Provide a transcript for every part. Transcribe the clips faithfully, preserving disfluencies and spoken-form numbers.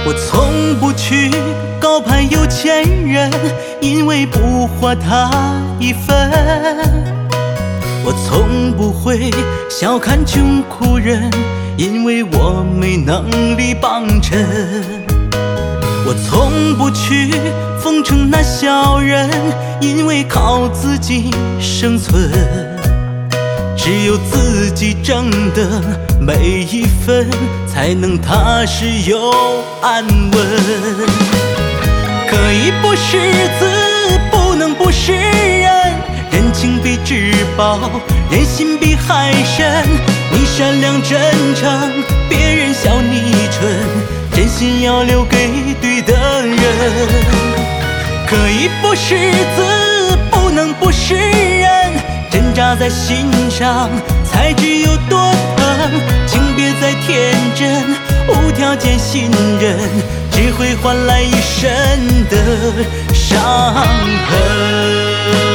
我从不去高攀有钱人，因为不花他一分。我从不会小看穷苦人，因为我没能力帮衬。我从不去奉承那小人，因为靠自己生存。只有自己挣的每一分，才能踏实又安稳。可以不识字，不能不识人，人情比纸薄，人心比海深。你善良真诚，别人笑你蠢，真心要留给对的人。可以不识字，不能不识人，挣扎在心上才知有多疼。请别再天真，无条件信任，只会换来一身的伤痕。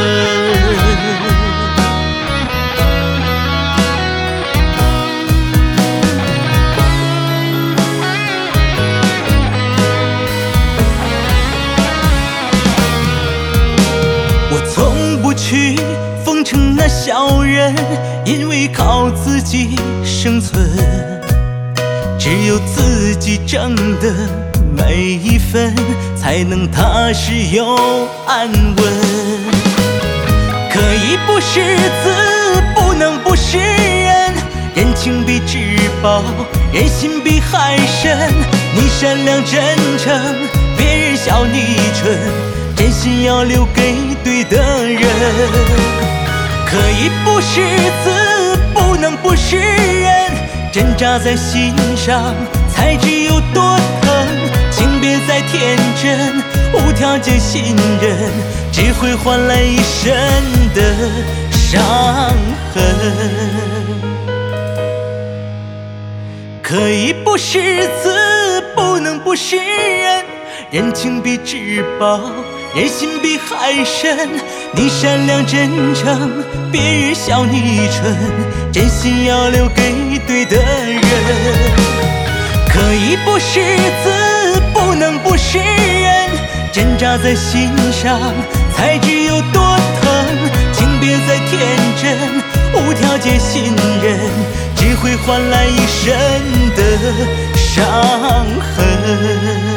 我从不去奉承那小人，因为靠自己生存。只有自己挣的每一分，才能踏实又安稳。可以不识字，不能不识人，人情比纸薄，人心比海深。你善良真诚，别人笑你蠢，真心要留给对的人。可以不识字，不能不识人，挣扎在心上才知有多疼。请别再天真，无条件信任，只会换来一身的伤痕。可以不识字，不能不识人，人情比纸薄，人心比海深。你善良真诚，别人笑你蠢，真心要留给对的人。可以不识字，不能不识人，挣扎在心上才知有多疼。请别再天真，无条件信任，只会换来一身的伤痕。